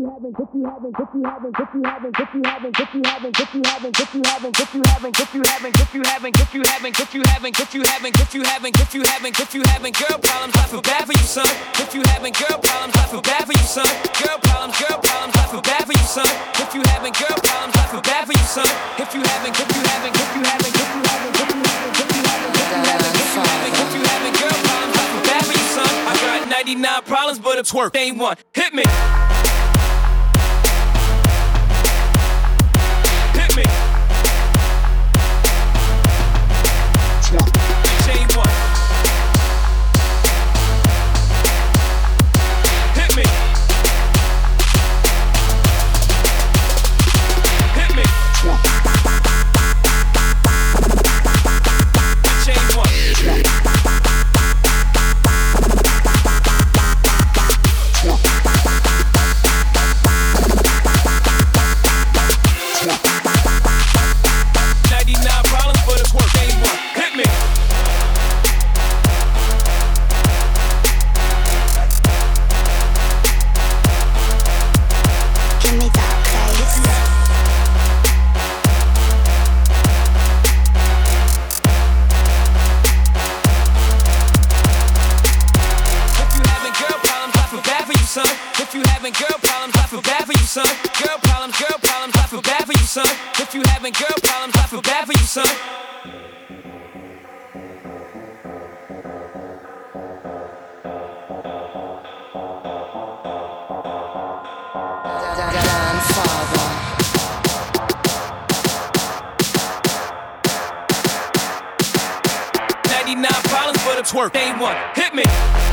girl problems, I feel bad for you, son. If you having girl problems, I feel bad for you, son. Girl problems, I feel bad for you, son. If you having girl problems, I feel bad for you, son. If you having girl problems, I feel bad for you, son. I got 99 problems, but a twerk ain't one. Hit me. Hit me. DJ one. Hit me. Hit me. DJ one. If you having girl problems, I feel bad for you, son. Girl problems, I feel bad for you, son. If you having girl problems, I feel bad for you, son. Godfather. 99 problems, but a twerk ain't one. Hit me.